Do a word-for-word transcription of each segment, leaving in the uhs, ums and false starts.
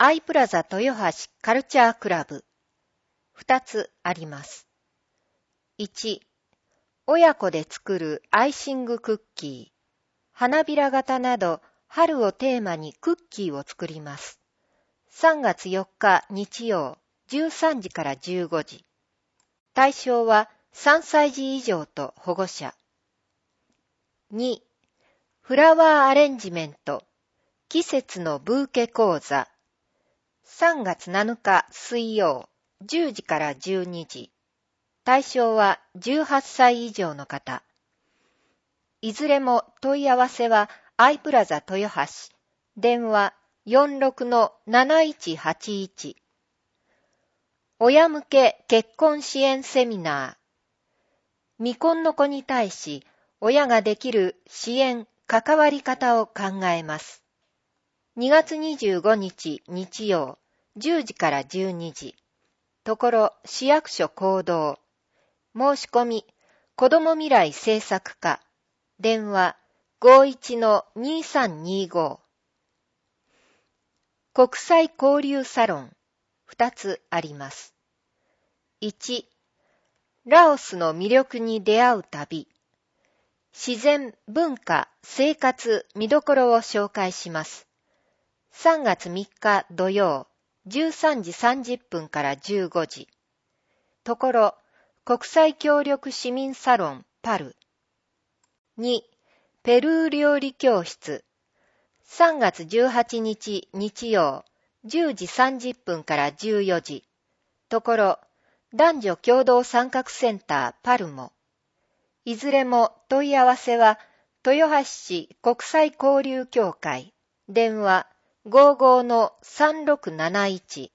アイプラザ豊橋カルチャークラブ。二つあります。いち、親子で作るアイシングクッキー。花びら型など春をテーマにクッキーを作ります。さんがつよっか日曜じゅうさんじからじゅうごじ。対象はさんさいじ以上と保護者。に、フラワーアレンジメント季節のブーケ講座。さんがつなのか水曜じゅうじからじゅうにじ。対象はじゅうはっさい以上の方。いずれも問い合わせはアイプラザ豊橋。電話 よんろくのなないちはちいち。親向け結婚支援セミナー。未婚の子に対し親ができる支援、関わり方を考えます。にがつにじゅうごにち日曜じゅうじからじゅうにじ。ところ市役所講堂。申し込み、子ども未来政策課。電話 ごいちのにさんにご。国際交流サロン。二つあります。いち、ラオスの魅力に出会う旅。自然、文化、生活、見どころを紹介します。さんがつみっか土曜、じゅうさんじさんじゅっぷんからじゅうごじ。ところ、国際協力市民サロンパル。に、ペルー料理教室。さんがつじゅうはちにち日曜、じゅうじさんじゅっぷんからじゅうよじ。ところ、男女共同参画センターパルモ。いずれも問い合わせは、豊橋市国際交流協会。電話 ごじゅうのさんろくなないち。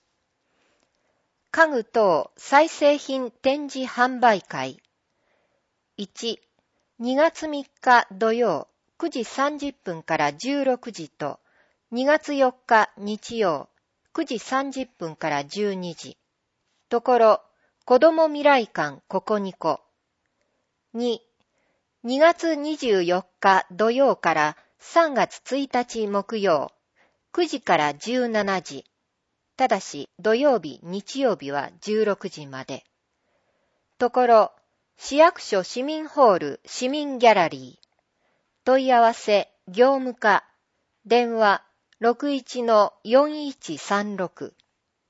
家具等再生品展示販売会。いち、にがつみっか土曜くじさんじゅっぷんからじゅうろくじとにがつよっか日曜くじさんじゅっぷんからじゅうにじ。ところ、子ども未来館ここにこ。に、にがつにじゅうよっか土曜からさんがつついたち木曜くじからじゅうしちじ。ただし土曜日、日曜日はじゅうろくじまで。ところ、市役所市民ホール市民ギャラリー。問い合わせ業務課。電話 ろくいちのよんいちさんろく。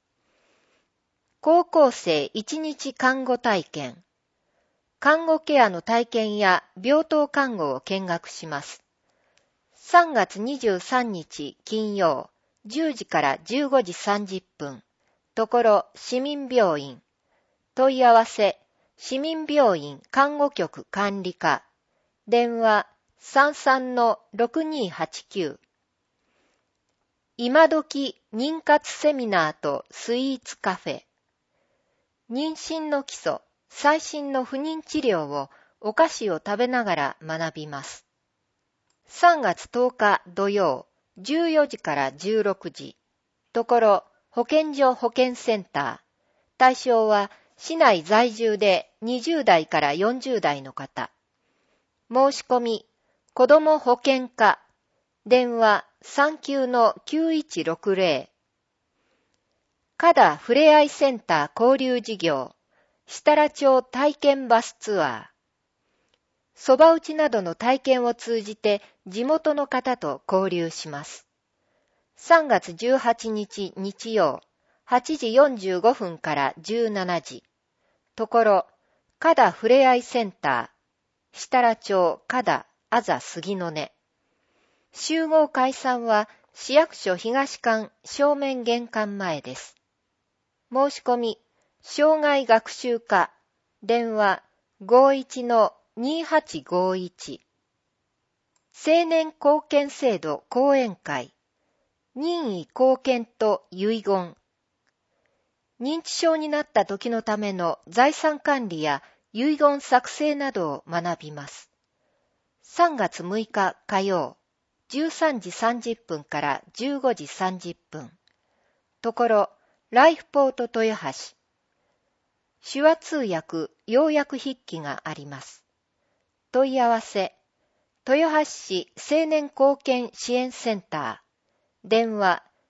高校生いちにち看護体験。看護ケアの体験や病棟看護を見学します。さんがつにじゅうさんにち金曜じゅうじからじゅうごじさんじゅっぷん。ところ市民病院。問い合わせ市民病院看護局管理課。電話 さんさんのろくにはちきゅう。今時妊活セミナーとスイーツカフェ。妊娠の基礎、最新の不妊治療をお菓子を食べながら学びます。さんがつとおか土曜、じゅうよじからじゅうろくじ。ところ、保健所保健センター。対象は市内在住でにじゅうだいからよんじゅうだいの方。申し込み、子ども保健課。電話さんきゅうのきゅういちろくぜろ。加田ふれあいセンター交流事業、設楽町体験バスツアー。そば打ちなどの体験を通じて地元の方と交流します。さんがつじゅうはちにち日曜、はちじよんじゅうごふんからじゅうしちじ。ところ、加田ふれあいセンター、設楽町加田あざ杉の根。集合解散は市役所東館正面玄関前です。申し込み、障害学習課、電話 ごいちのにはちごいち。青年貢献制度講演会、任意貢献と遺言。認知症になった時のための財産管理や遺言作成などを学びます。さんがつむいか火曜、じゅうさんじさんじゅっぷんからじゅうごじさんじゅっぷん。ところ、ライフポート豊橋。手話通訳、要約筆記があります。問い合わせ、豊橋市青年貢献支援センター。電話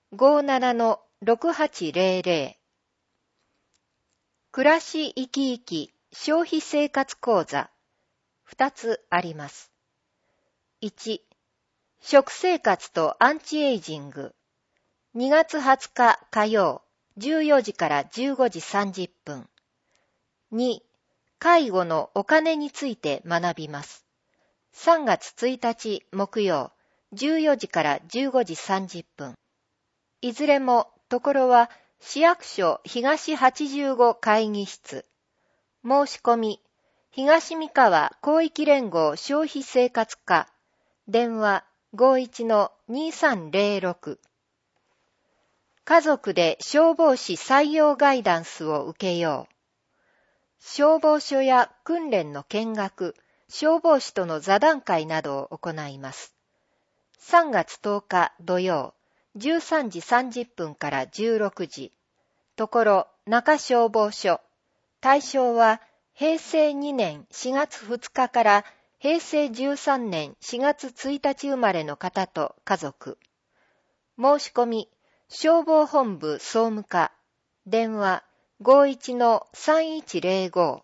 ごーななのろくはちぜろぜろ。暮らし生き生き消費生活講座ふたつあります。いち、食生活とアンチエイジング。にがつはつか火曜、じゅうよじからじゅうごじさんじゅっぷん。に、介護のお金について学びます。さんがつついたち木曜、じゅうよじからじゅうごじさんじゅっぷん。いずれもところは市役所東はちじゅうご会議室。申し込み、東三河広域連合消費生活課。電話 ごーいちのにさんぜろろく。家族で消防士採用ガイダンスを受けよう。消防署や訓練の見学、消防士との座談会などを行います。さんがつとおか土曜、じゅうさんじさんじゅっぷんからじゅうろくじ。ところ中消防署。対象はへいせいにねんしがつふつかからへいせいじゅうさんねんしがつついたち生まれの方と家族。申し込み、消防本部総務課。電話 ごーいちのさんいちぜろご。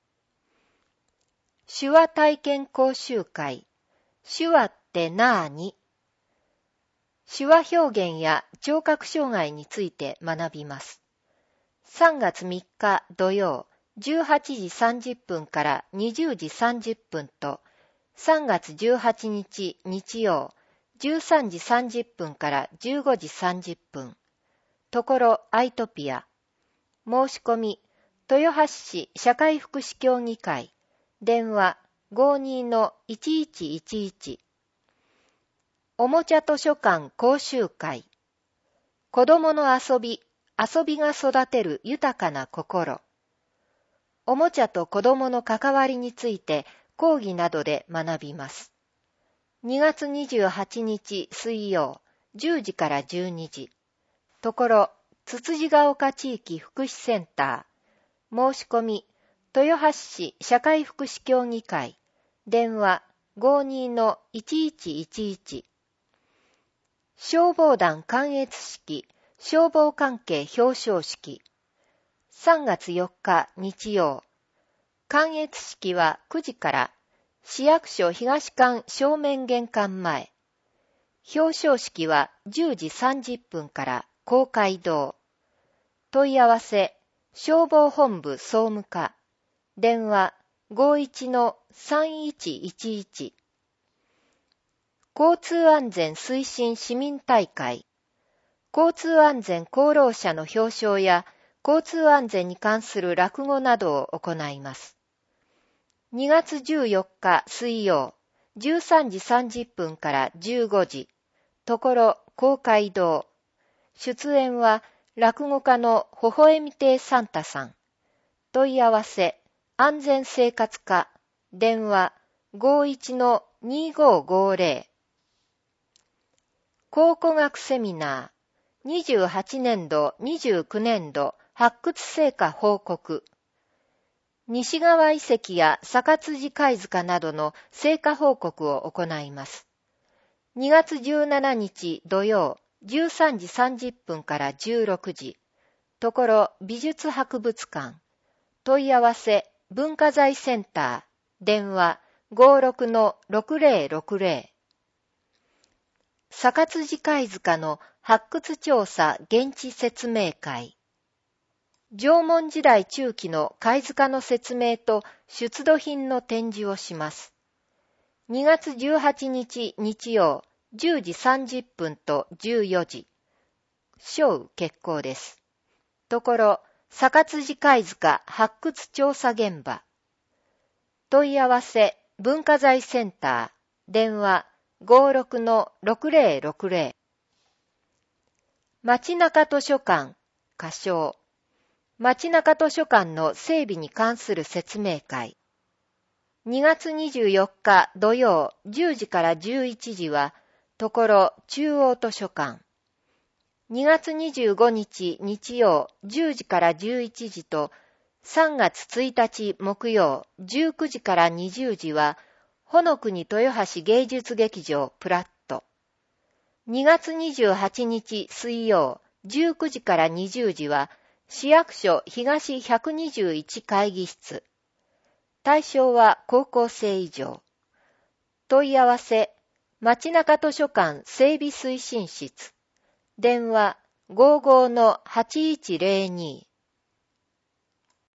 手話体験講習会。手話ってなーに？手話表現や聴覚障害について学びます。さんがつみっか土曜、じゅうはちじさんじゅっぷんからにじゅうじさんじゅっぷんと、さんがつじゅうはちにち日曜、じゅうさんじさんじゅっぷんからじゅうごじさんじゅっぷん。ところアイトピア。申し込み、豊橋市社会福祉協議会。電話 ごーにのいちいちいちいち。おもちゃ図書館講習会。子供の遊び、遊びが育てる豊かな心。おもちゃと子供の関わりについて講義などで学びます。にがつにじゅうはちにち水曜、じゅうじからじゅうにじ。ところ、つつじが丘地域福祉センター。申し込み、豊橋市社会福祉協議会。電話 ごーにのいちいちいちいち。消防団観閲式、消防関係表彰式。さんがつよっか日曜。観閲式はくじから市役所東館正面玄関前。表彰式はじゅうじさんじゅっぷんから公会堂。問い合わせ、消防本部総務課。電話 ごーいちのさんいちいちいち。交通安全推進市民大会。交通安全功労者の表彰や交通安全に関する落語などを行います。にがつじゅうよっか水曜、じゅうさんじさんじゅっぷんからじゅうごじ。ところ公会堂。出演は落語家の微笑み亭サンタさん。問い合わせ、安全生活課。電話 ごーいちのにごーごーぜろ。考古学セミナー、にじゅうはちねんどにじゅうきゅうねんど発掘成果報告。西川遺跡や坂辻貝塚などの成果報告を行います。にがつじゅうしちにち土曜、じゅうさんじさんじゅっぷんからじゅうろくじ。ところ美術博物館。問い合わせ、文化財センター。電話 ごーろくのろくぜろろくぜろ。坂辻貝塚の発掘調査現地説明会。縄文時代中期の貝塚の説明と出土品の展示をします。にがつじゅうはちにち日曜、じゅうじさんじゅっぷんとじゅうよじ。小雨決行です。ところ、坂辻貝塚発掘調査現場。問い合わせ、文化財センター。電話ごーろくのろくぜろろくぜろ。街中図書館、仮称。街中図書館の整備に関する説明会。にがつにじゅうよっか土曜じゅうじからじゅういちじは、ところ中央図書館。にがつにじゅうごにち日曜じゅうじからじゅういちじと、さんがつついたち木曜じゅうくじからにじゅうじは、ほのくに豊橋芸術劇場プラット。 にがつにじゅうはちにち水曜じゅうくじからにじゅうじは市役所東ひゃくにじゅういち会議室。対象は高校生以上。問い合わせ、街中図書館整備推進室。電話 ごじゅうごのはちいちゼロに。